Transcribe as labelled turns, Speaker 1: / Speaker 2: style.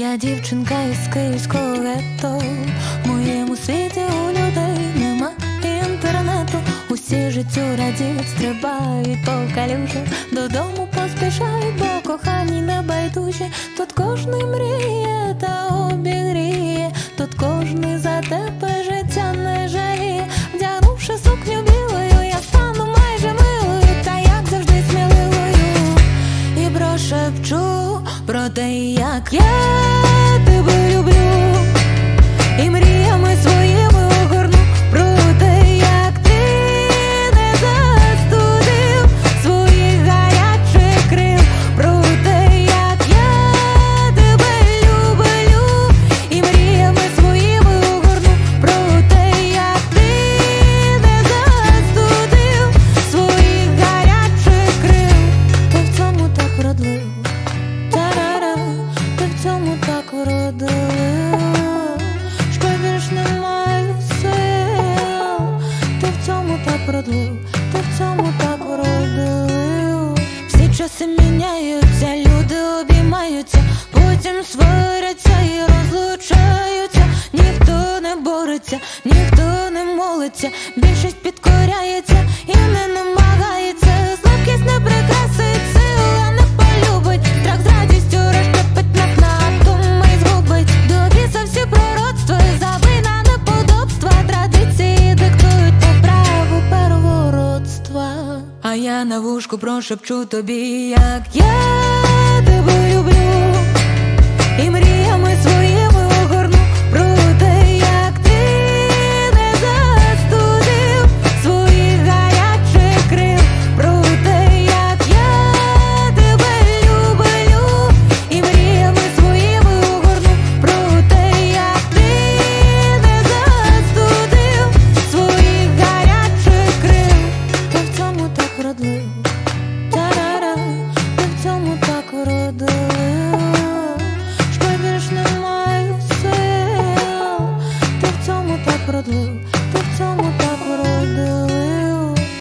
Speaker 1: Я дівчинка із київського гетто. В моєму світі у людей нема інтернету. Усі життю радіють, стрибають по калюжах, додому поспішають, бо кохані не байдужі. Тут кожний мріє та обігріє, тут кожний за тебе життя не жаліє. Вдягнувши сукню білою, я стану майже милою, та як завжди сміливою. І прошепчу про те, як я тебе люблю, і мріями своїми огорну про те, як ти не застудив своїх гарячих крил, про те, як я тебе люблю, і мріями своїми огорну про те, як ти не застудив своїх гарячих крил. Ти в цьому так вродлив, ти в цьому так вродлив, що більш не маю сил. Ти в цьому так вродлив, ти в цьому так вродлив. Всі часи міняються, люди обіймаються, потім сваряться і розлучаються. Ніхто не бореться, ніхто не молиться, більшість підкоряється і не намагається. Слабкість не прикрасить, сила не полюбить, страх з радістю розщепить нас на атоми й згубить. До біса всі пророцтва, забина неподобства, традиції диктують по праву первородства. А я на вушку прошепчу тобі, як я тебе люблю, і мрію